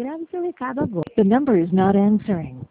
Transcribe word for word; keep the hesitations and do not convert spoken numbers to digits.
grave seu recado agora. The number is not answering.